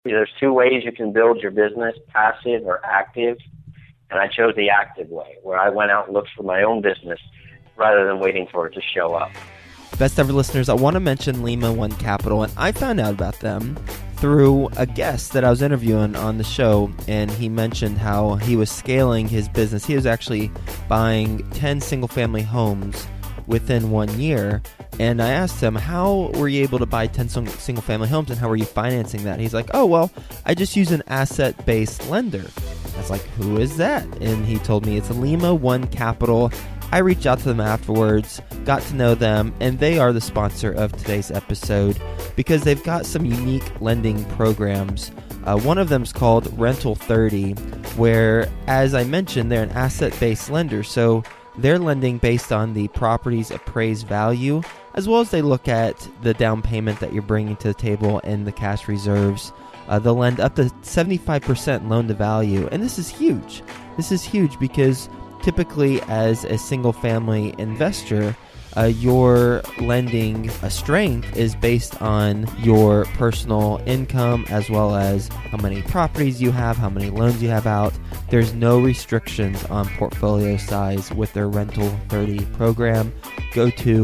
There's two ways you can build your business, passive or active, and I chose the active way, where I went out and looked for my own business rather than waiting for it to show up. Best ever listeners, I want to mention Lima One Capital, and I found out about them through a guest that I was interviewing on the show, and he mentioned how he was scaling his business. He was actually buying 10 single-family homes within 1 year, and I asked him, how were you able to buy 10 single-family homes, and how were you financing that? He's like, oh, well, I just use an asset-based lender. I was like, who is that? And he told me it's Lima One Capital. I reached out to them afterwards, got to know them, and they are the sponsor of today's episode because they've got some unique lending programs. One of them is called Rental 30, where, as I mentioned, they're an asset-based lender. So they're lending based on the property's appraised value, as well as they look at the down payment that you're bringing to the table and the cash reserves. They'll lend up to 75% loan to value, and this is huge. This is huge because typically as a single-family investor, your lending strength is based on your personal income as well as how many properties you have, how many loans you have out. There's no restrictions on portfolio size with their Rental 30 program. Go to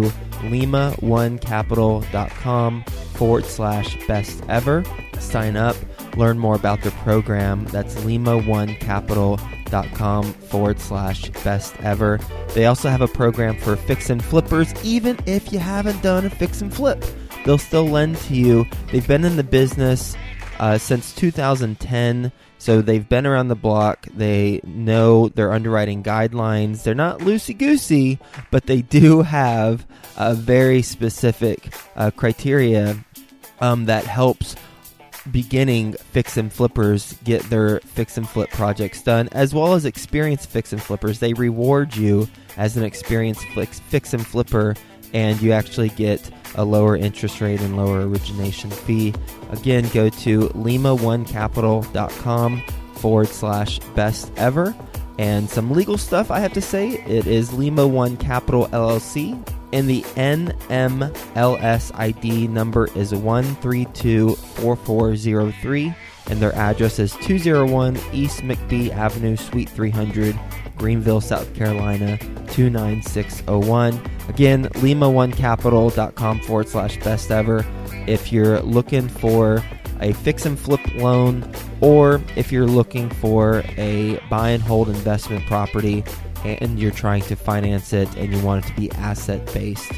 limaonecapital.com/best ever. Sign up, learn more about their program. That's limaonecapital.com/best ever. They also have a program for fix and flippers. Even if you haven't done a fix and flip, they'll still lend to you. They've been in the business since 2010, so they've been around the block. They know their underwriting guidelines. They're not loosey-goosey, but they do have a very specific criteria that helps beginning fix and flippers get their fix and flip projects done, as well as experienced fix and flippers. They reward you as an experienced fix and flipper, and you actually get a lower interest rate and lower origination fee. Again, go to limaonecapital.com/best ever. And some legal stuff I have to say. It is Lima One Capital LLC, and the NMLS ID number is 1324403, and their address is 201 East McBee Avenue, Suite 300, Greenville, South Carolina, 29601. Again, limaonecapital.com/best ever. If you're looking for a fix and flip loan, or if you're looking for a buy and hold investment property and you're trying to finance it and you want it to be asset based,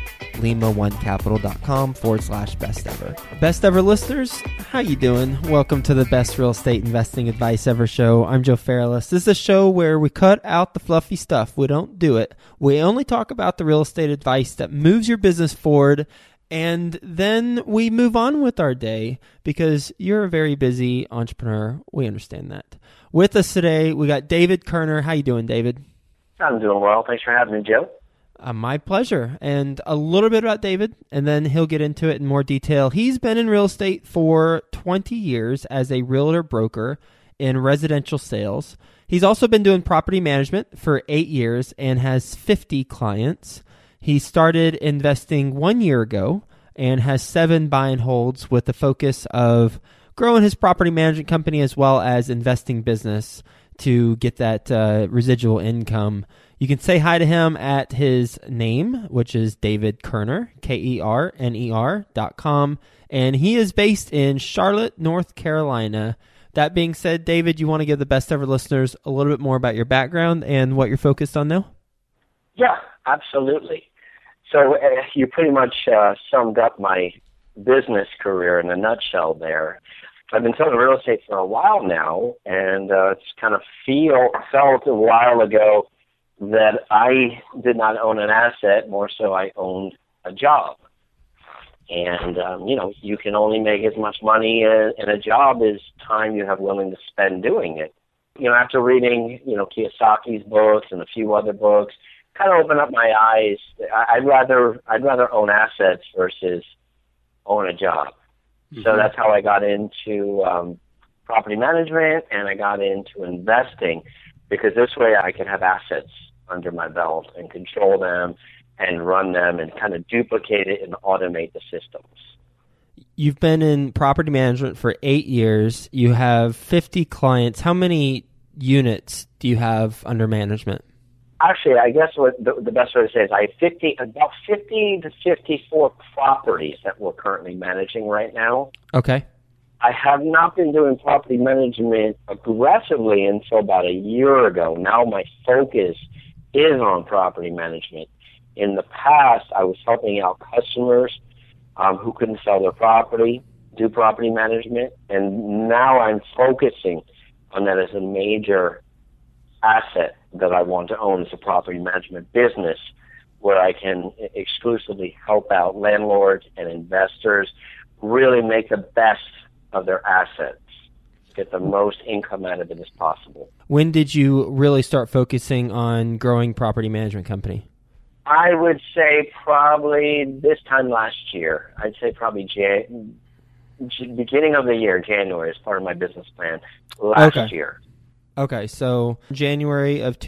limaonecapital.com/best ever. Best ever listeners, how you doing? Welcome to the best real estate investing advice ever show. I'm Joe Fairless. This is a show where we cut out the fluffy stuff. We don't do it. We only talk about the real estate advice that moves your business forward, and then we move on with our day because you're a very busy entrepreneur. We understand that. With us today, we got David Kerner. How you doing, David? I'm doing well. Thanks for having me, Joe. My pleasure. And a little bit about David, and then he'll get into it in more detail. He's been in real estate for 20 years as a realtor broker in residential sales. He's also been doing property management for 8 years and has 50 clients. He started investing 1 year ago and has 7 buy and holds with the focus of growing his property management company as well as investing business to get that residual income. You can say hi to him at his name, which is David Kerner, KERNER.com, and he is based in Charlotte, North Carolina. That being said, David, you want to give the best ever listeners a little bit more about your background and what you're focused on now? Yeah, absolutely. So you pretty much summed up my business career in a nutshell there. I've been selling real estate for a while now, and it's kind of felt a while ago that I did not own an asset, more so I owned a job. And, you can only make as much money in a job as time you have willing to spend doing it. After reading, Kiyosaki's books and a few other books, kind of opened up my eyes. I'd rather own assets versus own a job. Mm-hmm. So that's how I got into property management, and I got into investing, because this way I could have assets under my belt and control them and run them and kind of duplicate it and automate the systems. You've been in property management for 8 years. You have 50 clients. How many units do you have under management? Actually, I guess what the best way to say is I have about 50 to 54 properties that we're currently managing right now. Okay. I have not been doing property management aggressively until about a year ago. Now my focus is on property management. In the past, I was helping out customers who couldn't sell their property, do property management, and now I'm focusing on that as a major asset that I want to own as a property management business where I can exclusively help out landlords and investors really make the best of their assets, get the most income out of it as possible. When did you really start focusing on growing property management company? I would say probably this time last year. I'd say probably beginning of the year, January, as part of my business plan last year. Okay, so January of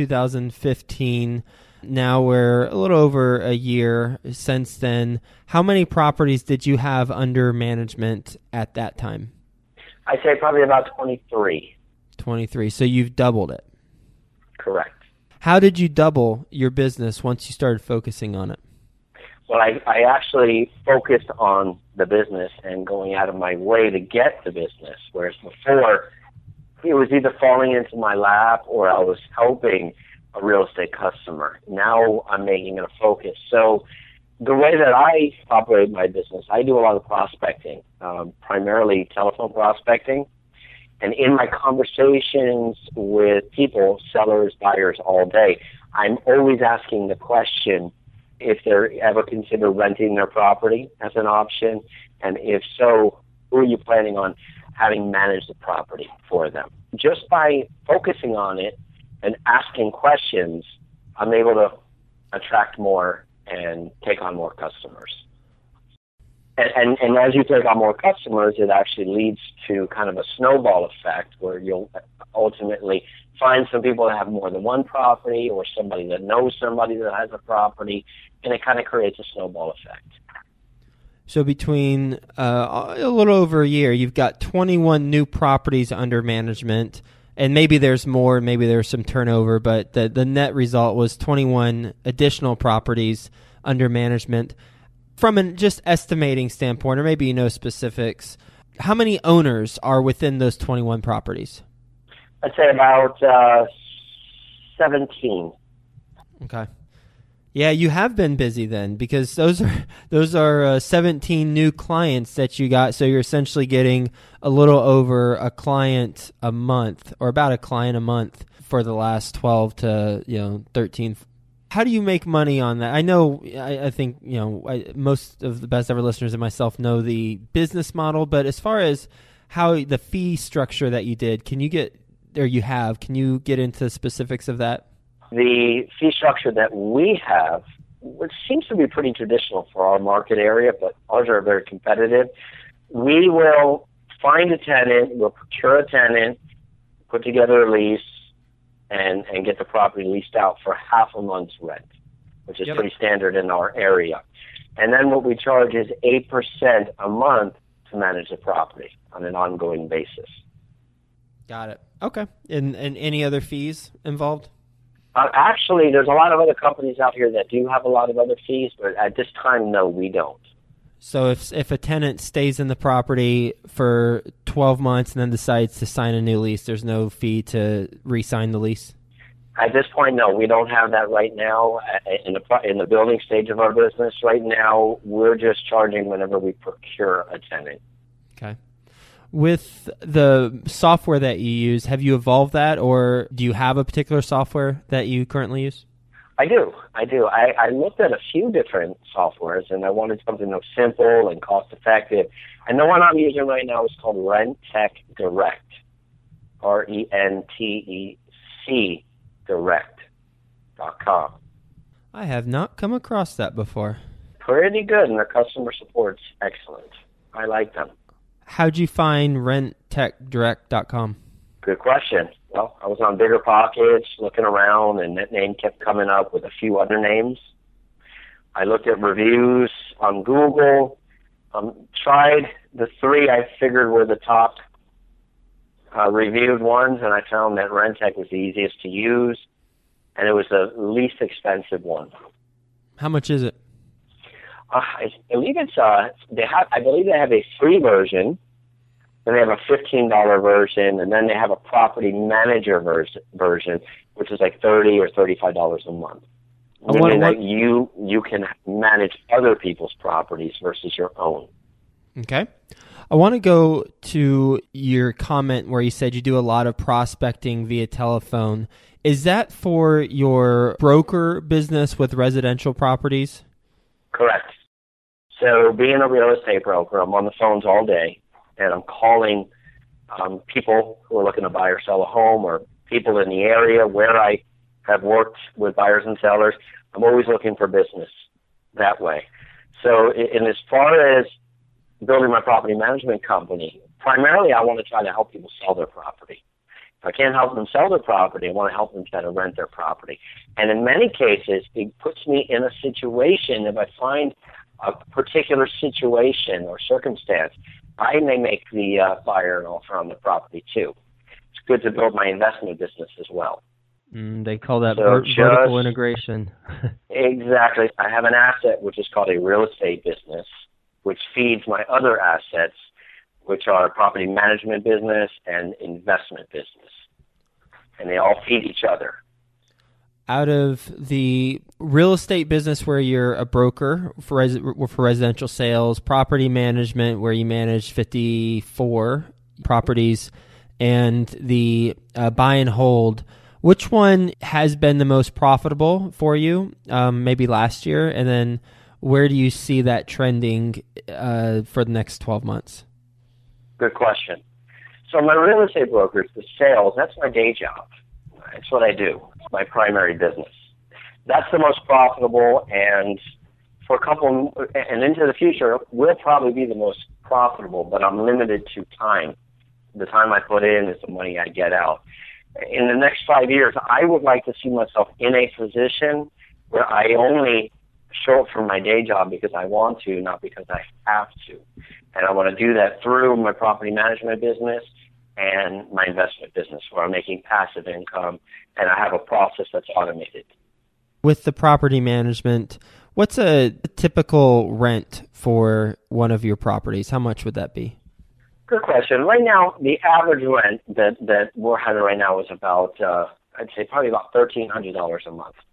2015, now we're a little over a year since then. How many properties did you have under management at that time? I'd say probably about 23. 23, so you've doubled it. Correct. How did you double your business once you started focusing on it? Well, I actually focused on the business and going out of my way to get the business, whereas before it was either falling into my lap or I was helping a real estate customer. Now I'm making it a focus. So the way that I operate my business, I do a lot of prospecting, primarily telephone prospecting. And in my conversations with people, sellers, buyers all day, I'm always asking the question if they're ever consider renting their property as an option. And if so, who are you planning on having managed the property for them? Just by focusing on it and asking questions, I'm able to attract more and take on more customers. And as you take on more customers, it actually leads to kind of a snowball effect where you'll ultimately find some people that have more than one property or somebody that knows somebody that has a property, and it kind of creates a snowball effect. So between a little over a year, you've got 21 new properties under management, and maybe there's more, maybe there's some turnover, but the net result was 21 additional properties under management. From an just estimating standpoint, or maybe you know specifics, how many owners are within those 21 properties? I'd say about 17. Okay. Yeah, you have been busy then, because those are 17 new clients that you got. So you're essentially getting a little over a client a month, or about a client a month for the last 12 to 13. How do you make money on that? I know, I think most of the best ever listeners and myself know the business model, but as far as how the fee structure that you did, can you get into specifics of that? The fee structure that we have, which seems to be pretty traditional for our market area, but ours are very competitive. We will find a tenant, we'll procure a tenant, put together a lease, and get the property leased out for half a month's rent, which is pretty standard in our area. And then what we charge is 8% a month to manage the property on an ongoing basis. Got it. Okay. And any other fees involved? Actually, there's a lot of other companies out here that do have a lot of other fees, but at this time, no, we don't. So if a tenant stays in the property for 12 months and then decides to sign a new lease, there's no fee to re-sign the lease? At this point, no, we don't have that right now. In the building stage of our business right now, we're just charging whenever we procure a tenant. Okay. With the software that you use, have you evolved that, or do you have a particular software that you currently use? I do. I looked at a few different softwares, and I wanted something that was simple and cost-effective. And the one I'm using right now is called RentTech Direct, RENTEC Direct.com. I have not come across that before. Pretty good, and their customer support's excellent. I like them. How'd you find RentTechDirect.com? Good question. Well, I was on BiggerPockets looking around, and that name kept coming up with a few other names. I looked at reviews on Google, tried the three I figured were the top reviewed ones, and I found that Rentec was the easiest to use, and it was the least expensive one. How much is it? I believe it's I believe they have a free version, then they have a $15 version, and then they have a property manager version, which is like $30 or $35 a month. Meaning that you can manage other people's properties versus your own. Okay. I want to go to your comment where you said you do a lot of prospecting via telephone. Is that for your broker business with residential properties? Correct. So being a real estate broker, I'm on the phones all day, and I'm calling people who are looking to buy or sell a home, or people in the area where I have worked with buyers and sellers. I'm always looking for business that way. So in as far as building my property management company, primarily I want to try to help people sell their property. If I can't help them sell their property, I want to help them try to rent their property. And in many cases, it puts me in a situation, if I find a particular situation or circumstance, I may make the buyer an offer on the property too. It's good to build my investment business as well. They call that vertical integration. Exactly. I have an asset which is called a real estate business, which feeds my other assets, which are property management business and investment business. And they all feed each other. Out of the real estate business where you're a broker for residential sales, property management where you manage 54 properties, and the buy and hold, which one has been the most profitable for you, maybe last year? And then where do you see that trending for the next 12 months? Good question. So my real estate brokerage, the sales, that's my day job. It's what I do. It's my primary business. That's the most profitable, and for and into the future, will probably be the most profitable, but I'm limited to time. The time I put in is the money I get out. In the next 5 years, I would like to see myself in a position where I only show up for my day job because I want to, not because I have to. And I want to do that through my property management business and my investment business, where I'm making passive income and I have a process that's automated. With the property management, what's a typical rent for one of your properties? How much would that be? Good question. Right now, the average rent that we're having right now is about, I'd say probably about $1,300 a month.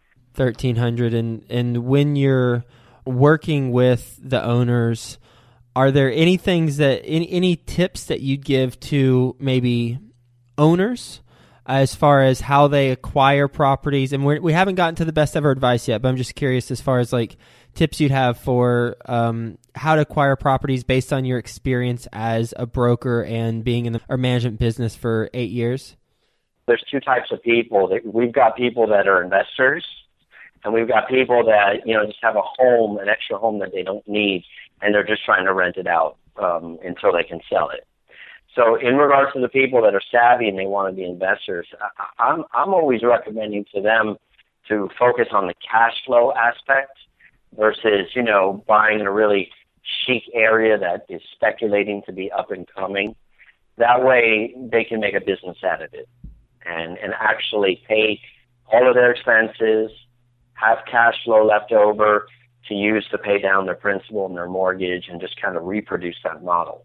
$1,300. And when you're working with the owners, are there any things any tips that you'd give to maybe owners as far as how they acquire properties? And we haven't gotten to the best ever advice yet, but I'm just curious as far as like tips you'd have for how to acquire properties based on your experience as a broker and being in the management business for 8 years. There's two types of people. We've got people that are investors, and we've got people that just have a home, an extra home that they don't need, and they're just trying to rent it out until they can sell it. So in regards to the people that are savvy and they want to be investors, I'm always recommending to them to focus on the cash flow aspect versus, buying in a really chic area that is speculating to be up and coming. That way they can make a business out of it and actually pay all of their expenses, have cash flow left over to use to pay down their principal and their mortgage and just kind of reproduce that model.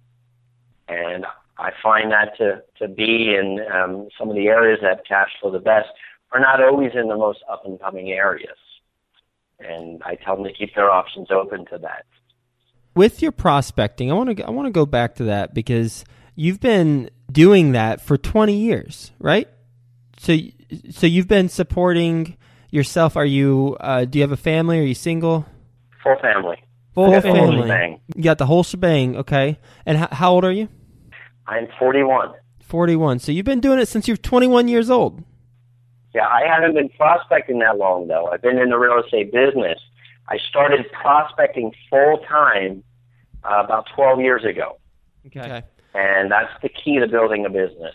And I find that to be in some of the areas that cash flow the best are not always in the most up-and-coming areas. And I tell them to keep their options open to that. With your prospecting, I want to go back to that because you've been doing that for 20 years, right? So you've been supporting yourself. Are you? Do you have a family? Are you single? Full family. Full family. Whole shebang. You got the whole shebang. Okay. And how old are you? I'm 41. 41. So you've been doing it since you're 21 years old. Yeah, I haven't been prospecting that long, though. I've been in the real estate business. I started prospecting full-time about 12 years ago. Okay. And that's the key to building a business.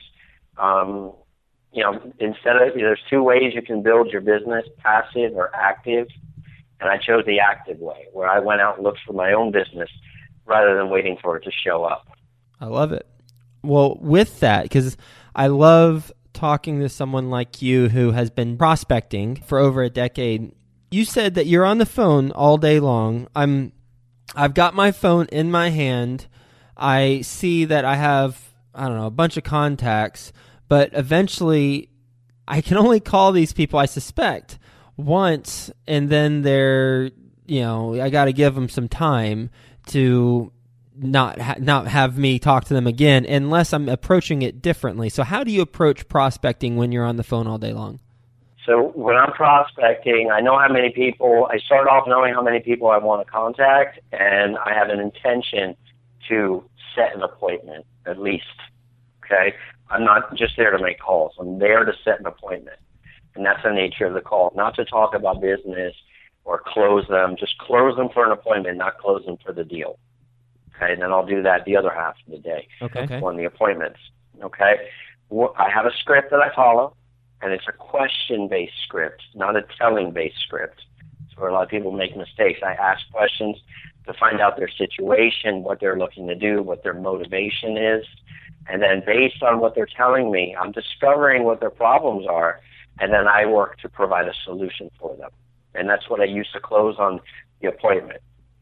There's two ways you can build your business, passive or active. And I chose the active way, where I went out and looked for my own business rather than waiting for it to show up. I love it. Well, with that, because I love talking to someone like you who has been prospecting for over a decade. You said that you're on the phone all day long. I've got my phone in my hand. I see that I have, I don't know, a bunch of contacts, but eventually I can only call these people, I suspect, once, and then they're, I got to give them some time to not have me talk to them again unless I'm approaching it differently. So how do you approach prospecting when you're on the phone all day long? So when I'm prospecting, I know how many people, I start off knowing how many people I want to contact, and I have an intention to set an appointment, at least, okay? I'm not just there to make calls. I'm there to set an appointment, and that's the nature of the call, not to talk about business or close them. Just close them for an appointment, not close them for the deal, okay? And then I'll do that the other half of the day on the appointments, okay? I have a script that I follow. And it's a question-based script, not a telling-based script. So where a lot of people make mistakes. I ask questions to find out their situation, what they're looking to do, what their motivation is. And then based on what they're telling me, I'm discovering what their problems are, and then I work to provide a solution for them. And that's what I use to close on the appointment.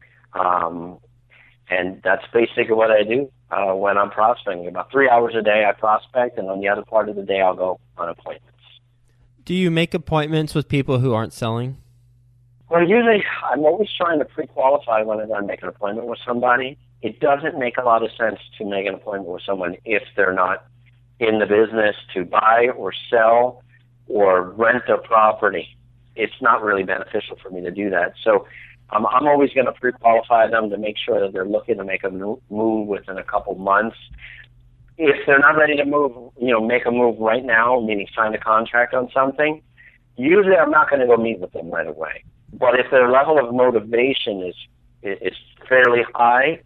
And that's basically what I do when I'm prospecting. About 3 hours a day I prospect, and on the other part of the day I'll go on appointments. Do you make appointments with people who aren't selling? Well, usually I'm always trying to pre-qualify whenever I make an appointment with somebody. It doesn't make a lot of sense to make an appointment with someone if they're not in the business to buy or sell or rent a property. It's not really beneficial for me to do that. So I'm always going to pre-qualify them to make sure that they're looking to make a move within a couple months. If they're not ready to move, make a move right now, meaning sign a contract on something, usually I'm not going to go meet with them right away. But if their level of motivation is fairly high,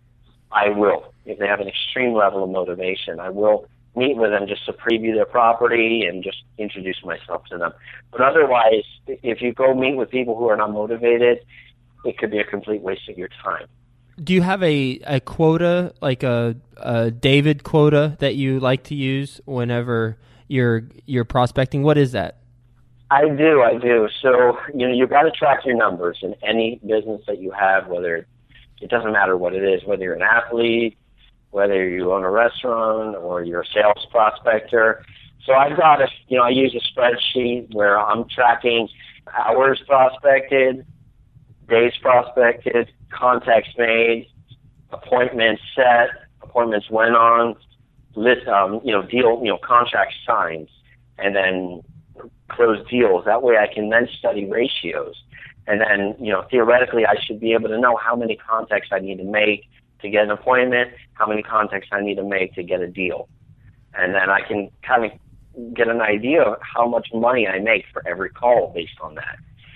I will. If they have an extreme level of motivation, I will meet with them just to preview their property and just introduce myself to them. But otherwise, if you go meet with people who are not motivated, it could be a complete waste of your time. Do you have a quota, like a David quota that you like to use whenever you're prospecting? What is that? I do. So, you've got to track your numbers in any business that you have, whether it doesn't matter what it is, whether you're an athlete, whether you own a restaurant, or you're a sales prospector. So I've got I use a spreadsheet where I'm tracking hours prospected, days prospected, contacts made, appointments set, appointments went on, list, deal, contracts signed, and then close deals. That way I can then study ratios. And then, theoretically I should be able to know how many contacts I need to make to get an appointment, how many contacts I need to make to get a deal. And then I can kind of get an idea of how much money I make for every call based on that.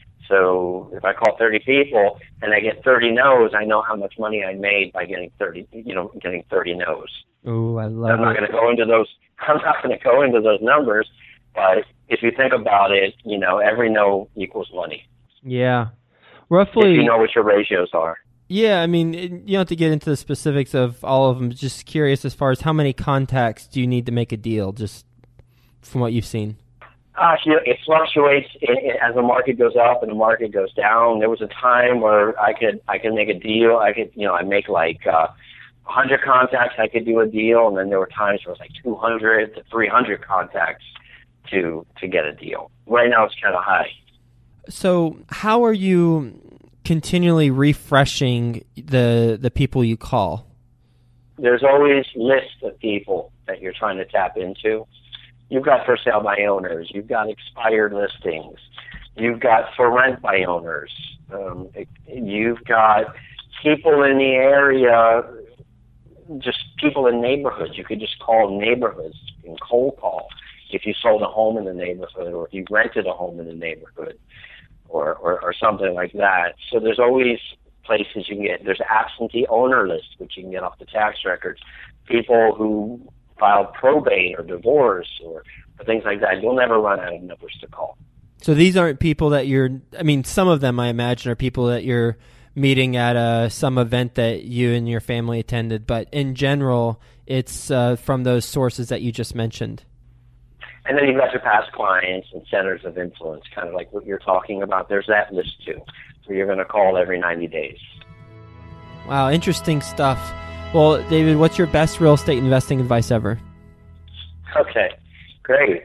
So if I call 30 people and I get 30 no's, I know how much money I made by getting 30 no's. Oh, I love it. I'm not going to go into those numbers, but if you think about it, every no equals money. Yeah. Roughly. If you know what your ratios are. Yeah, I mean, you don't have to get into the specifics of all of them. Just curious as far as how many contacts do you need to make a deal, just from what you've seen? It fluctuates as the market goes up and the market goes down. There was a time where I could make a deal. I make like 100 contacts. I could do a deal, and then there were times where it was like 200 to 300 contacts to get a deal. Right now, it's kind of high. So, how are you continually refreshing the people you call? There's always lists of people that you're trying to tap into. You've got for sale by owners. You've got expired listings. You've got for rent by owners. You've got people in the area, just people in neighborhoods. You could just call neighborhoods and cold call if you sold a home in the neighborhood or if you rented a home in the neighborhood or something like that. So there's always places you can get. There's absentee owner lists, which you can get off the tax records. People who filed probate or divorce or things like that. You'll never run out of numbers to call. So these aren't people that some of them I imagine are people that you're meeting at some event that you and your family attended. But in general, it's from those sources that you just mentioned. And then you've got your past clients and centers of influence, kind of like what you're talking about. There's that list too, where you're going to call every 90 days. Wow, interesting stuff. Well, David, what's your best real estate investing advice ever? Okay, great.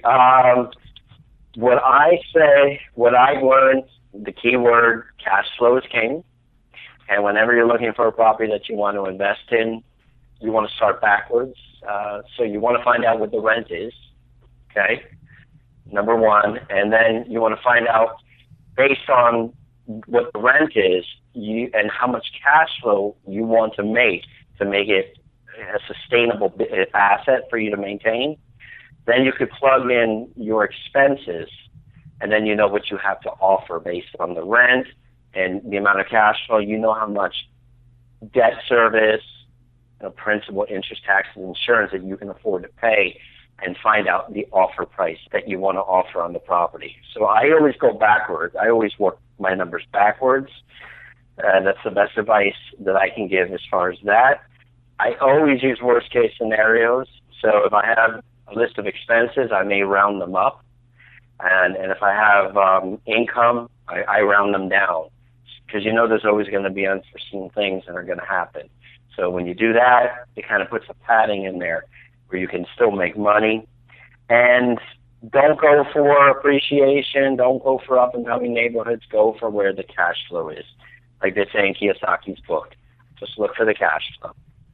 What I've learned, the key word, cash flow is king. And whenever you're looking for a property that you want to invest in, you want to start backwards. So you want to find out what the rent is, okay, number one. And then you want to find out, based on what the rent is, and how much cash flow you want to make it a sustainable asset for you to maintain. Then you could plug in your expenses, and then you know what you have to offer based on the rent and the amount of cash flow. You know how much debt service, principal, interest, taxes, insurance that you can afford to pay, and find out the offer price that you want to offer on the property. So I always go backwards. I always work my numbers backwards. That's the best advice that I can give as far as that. I always use worst case scenarios. So if I have a list of expenses, I may round them up. And if I have income, I round them down. Because there's always going to be unforeseen things that are going to happen. So when you do that, it kind of puts a padding in there where you can still make money. And don't go for appreciation. Don't go for up-and-coming neighborhoods. Go for where the cash flow is. Like they say in Kiyosaki's book, just look for the cash flow.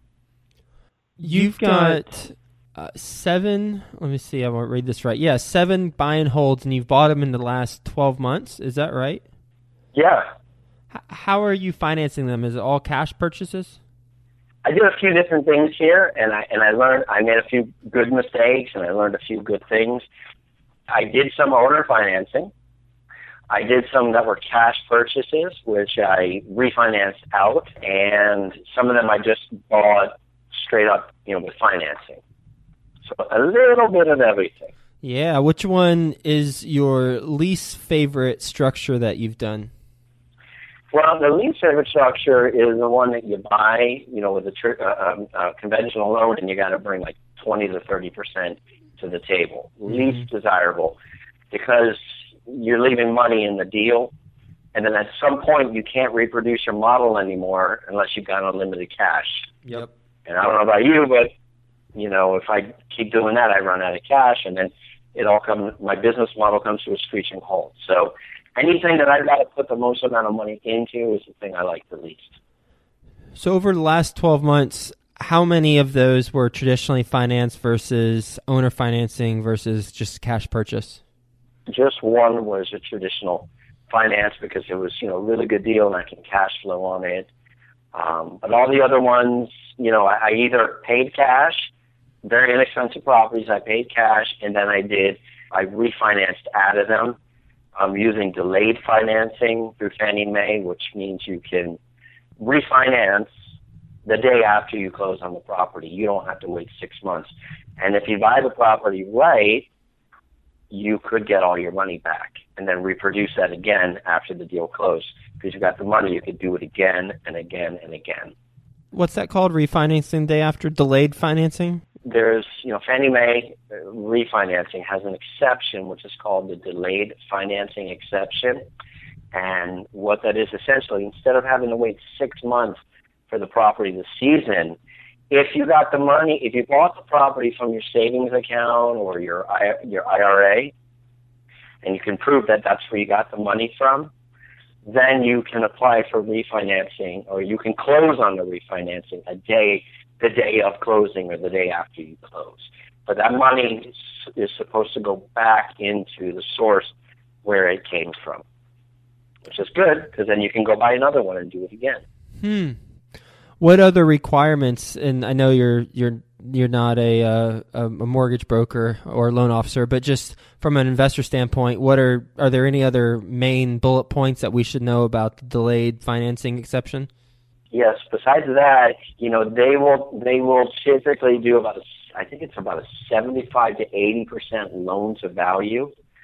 You've got 7, let me see, I won't read this right. Yeah, 7 buy and holds, and you've bought them in the last 12 months. Is that right? Yeah. How are you financing them? Is it all cash purchases? I did a few different things here, and I learned, I made a few good mistakes, and I learned a few good things. I did some owner financing. I did some that were cash purchases, which I refinanced out, and some of them I just bought straight up, with financing. So a little bit of everything. Yeah. Which one is your least favorite structure that you've done? Well, the least favorite structure is the one that you buy, with a conventional loan, and you got to bring like 20 to 30% to the table. Least desirable, because you're leaving money in the deal, and then at some point you can't reproduce your model anymore unless you've got unlimited cash. Yep. And I don't know about you, but if I keep doing that, I run out of cash, and then my business model comes to a screeching halt. So anything that I've got to put the most amount of money into is the thing I like the least. So over the last 12 months, how many of those were traditionally financed versus owner financing versus just cash purchase? Just one was a traditional finance because it was, a really good deal and I can cash flow on it. But all the other ones, I either paid cash, very inexpensive properties, I paid cash, and then I refinanced out of them. Using delayed financing through Fannie Mae, which means you can refinance the day after you close on the property. You don't have to wait 6 months. And if you buy the property right, you could get all your money back and then reproduce that again after the deal closed. Because you got the money, you could do it again and again and again. What's that called, refinancing day after? Delayed financing? There's, Fannie Mae refinancing has an exception, which is called the delayed financing exception. And what that is essentially, instead of having to wait 6 months for the property to season, if you got the money, if you bought the property from your savings account or your IRA, and you can prove that that's where you got the money from, then you can apply for refinancing, or you can close on the refinancing the day of closing or the day after you close. But that money is supposed to go back into the source where it came from, which is good because then you can go buy another one and do it again. What other requirements? And I know you're not a mortgage broker or loan officer, but just from an investor standpoint, are there any other main bullet points that we should know about the delayed financing exception? Yes. Besides that, they will typically do I think it's about a 75 to 80% loan to value.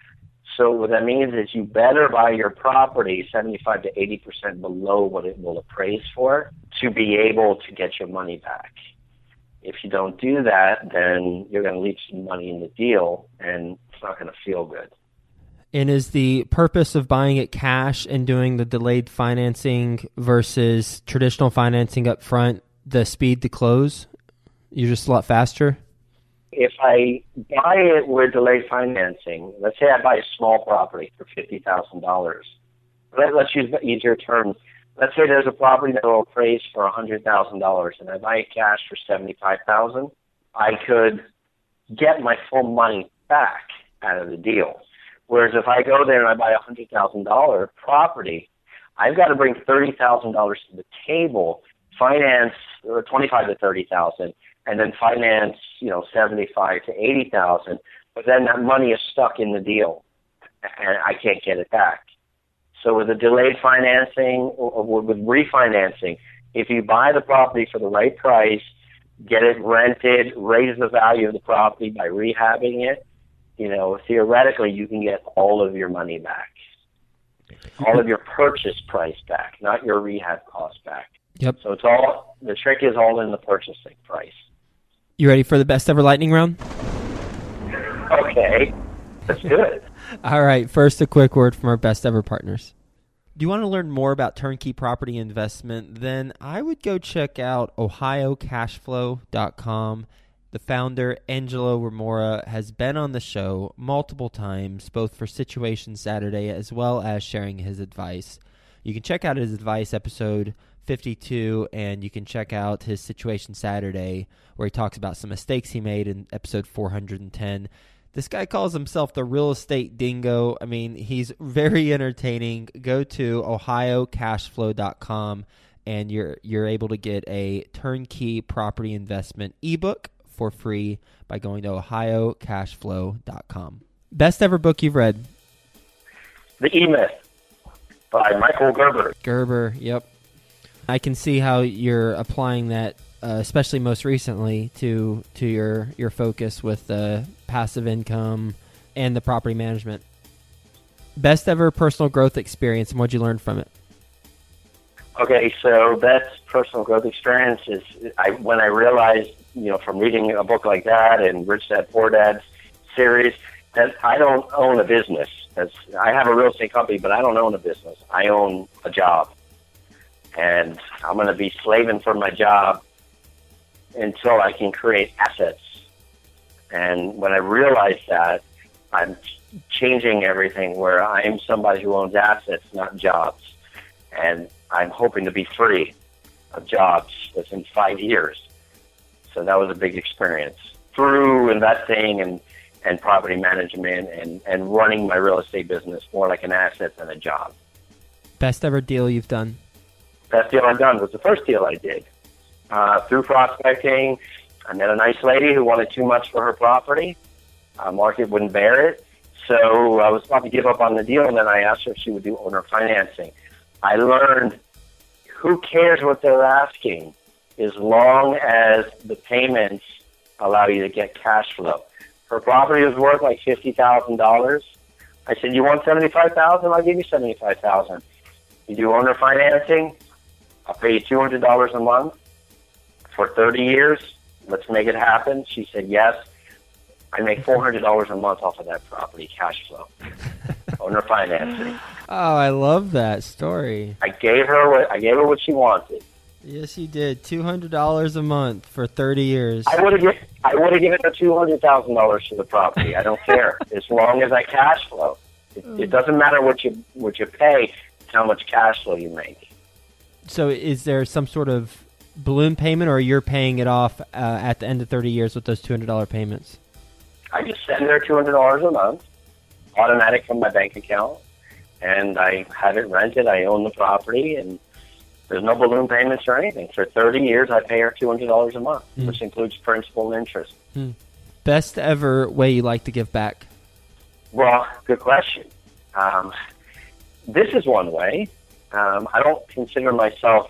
So what that means is you better buy your property 75 to 80% below what it will appraise for to be able to get your money back. If you don't do that, then you're going to leave some money in the deal, and it's not going to feel good. And is the purpose of buying it cash and doing the delayed financing versus traditional financing up front the speed to close? You're just a lot faster? If I buy it with delayed financing, let's say I buy a small property for $50,000. Let's use easier terms. Let's say there's a property that will appraise for $100,000, and I buy it cash for $75,000. I could get my full money back out of the deal. Whereas if I go there and I buy a $100,000 property, I've got to bring $30,000 to the table, finance or $25,000 to $30,000, and then finance, $75,000 to $80,000. But then that money is stuck in the deal, and I can't get it back. So with a delayed financing or with refinancing, if you buy the property for the right price, get it rented, raise the value of the property by rehabbing it, theoretically you can get all of your money back, all of your purchase price back, not your rehab cost back. Yep. So the trick is all in the purchasing price. You ready for the best ever lightning round? Okay, let's do it. All right, first a quick word from our best ever partners. Do you want to learn more about turnkey property investment? Then I would go check out ohiocashflow.com. The founder, Angelo Remora, has been on the show multiple times, both for Situation Saturday as well as sharing his advice. You can check out his advice, episode 52, and you can check out his Situation Saturday, where he talks about some mistakes he made in episode 410. This guy calls himself the real estate dingo. I mean, he's very entertaining. Go to ohiocashflow.com, and you're able to get a turnkey property investment ebook for free by going to ohiocashflow.com. Best ever book you've read? The E-Myth by Michael Gerber. Gerber, yep. I can see how you're applying that, especially most recently, to your focus with the passive income and the property management. Best ever personal growth experience, and what'd you learn from it? Okay, so best personal growth experience is when I realized, from reading a book like that and Rich Dad Poor Dad series, that I don't own a business. I have a real estate company, but I don't own a business. I own a job. And I'm going to be slaving for my job until I can create assets. And when I realize that, I'm changing everything where I'm somebody who owns assets, not jobs. And I'm hoping to be free of jobs within 5 years. So that was a big experience through investing and property management and running my real estate business more like an asset than a job. Best ever deal you've done? Best deal I've done was the first deal I did. Through prospecting, I met a nice lady who wanted too much for her property. Market wouldn't bear it. So I was about to give up on the deal, and then I asked her if she would do owner financing. I learned who cares what they're asking as long as the payments allow you to get cash flow. Her property was worth like $50,000. I said, you want $75,000? I'll give you $75,000. You do owner financing? I'll pay you $200 a month for 30 years. Let's make it happen. She said yes. I make $400 a month off of that property, cash flow. Owner financing. Oh, I love that story. I gave her what she wanted. Yes, you did. $200 a month for 30 years. I would have given her $200,000 for the property. I don't care as long as I cash flow. It doesn't matter what you pay. It's how much cash flow you make. So, is there some sort of balloon payment, or you're paying it off at the end of 30 years with those $200 payments? I just send her $200 a month, automatic from my bank account, and I have it rented. I own the property, and there's no balloon payments or anything. For 30 years, I pay her $200 a month, which includes principal and interest. Best ever way you like to give back? Well, good question. This is one way. I don't consider myself,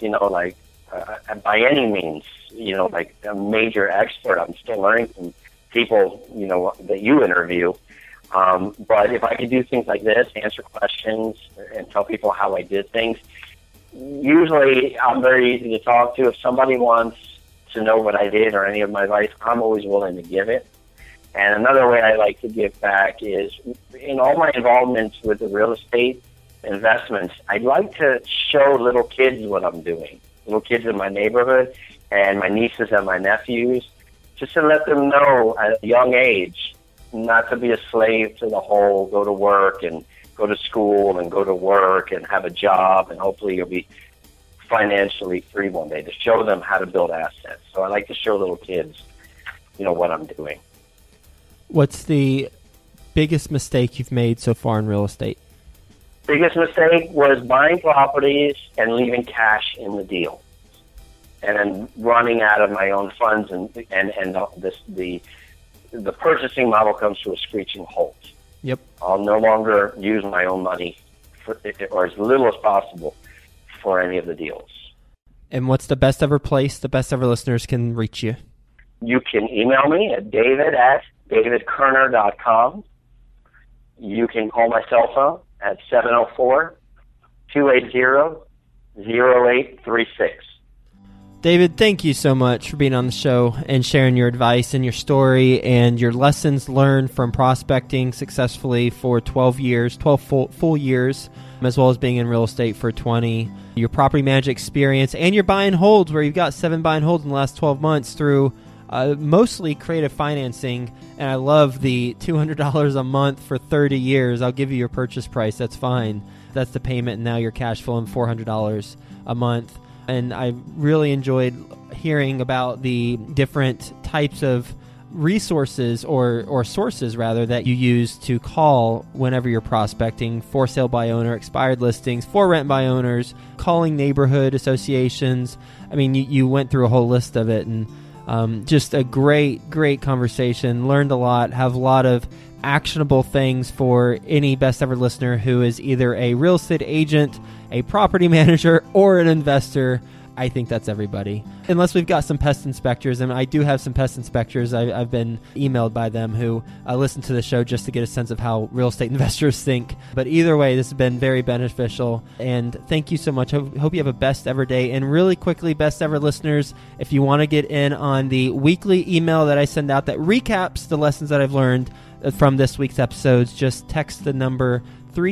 by any means, like a major expert. I'm still learning from people, that you interview. But if I could do things like this, answer questions, and tell people how I did things, usually I'm very easy to talk to. If somebody wants to know what I did or any of my advice, I'm always willing to give it. And another way I like to give back is in all my involvements with the real estate investments, I'd like to show little kids what I'm doing, little kids in my neighborhood and my nieces and my nephews, just to let them know at a young age not to be a slave to the whole go to work and go to school and go to work and have a job, and hopefully you'll be financially free one day, to show them how to build assets. So I like to show little kids, what I'm doing. What's the biggest mistake you've made so far in real estate? Biggest mistake was buying properties and leaving cash in the deal, and then running out of my own funds, and the purchasing model comes to a screeching halt. Yep. I'll no longer use my own money, or as little as possible, for any of the deals. And what's the best ever place the best ever listeners can reach you? You can email me at david@davidkerner.com. You can call my cell phone at 704-280-0836. David, thank you so much for being on the show and sharing your advice and your story and your lessons learned from prospecting successfully for 12 full years, as well as being in real estate for 20. Your property management experience and your buy and holds, where you've got 7 buy and holds in the last 12 months through mostly creative financing. And I love the $200 a month for 30 years. I'll give you your purchase price. That's fine. That's the payment. And now you're cash flowing $400 a month. And I really enjoyed hearing about the different types of resources or sources, rather, that you use to call whenever you're prospecting: for sale by owner, expired listings, for rent by owners, calling neighborhood associations. I mean, you went through a whole list of it, and just a great conversation. Learned a lot, have a lot of actionable things for any best ever listener who is either a real estate agent, a property manager, or an investor. I think that's everybody. Unless we've got some pest inspectors, and I do have some pest inspectors. I've been emailed by them who listen to the show just to get a sense of how real estate investors think. But either way, this has been very beneficial, and thank you so much. Hope you have a best ever day. And really quickly, best ever listeners, if you want to get in on the weekly email that I send out that recaps the lessons that I've learned from this week's episodes, just text the number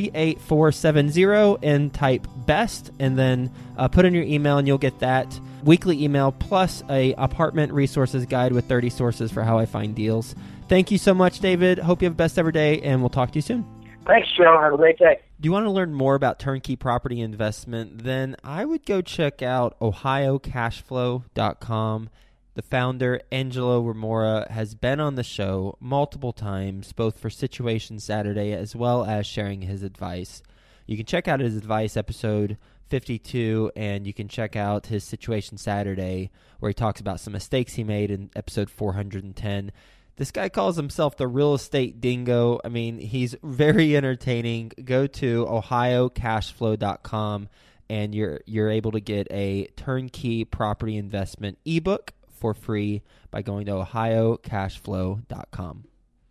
38470 and type BEST, and then put in your email, and you'll get that weekly email plus a apartment resources guide with 30 sources for how I find deals. Thank you so much, David. Hope you have the best ever day, and we'll talk to you soon. Thanks, Joe. Have a great day. Do you want to learn more about turnkey property investment? Then I would go check out ohiocashflow.com. The founder, Angelo Remora, has been on the show multiple times, both for Situation Saturday as well as sharing his advice. You can check out his advice, episode 52, and you can check out his Situation Saturday, where he talks about some mistakes he made, in episode 410. This guy calls himself the real estate dingo. I mean, he's very entertaining. Go to ohiocashflow.com, and you're able to get a turnkey property investment ebook for free by going to ohiocashflow.com.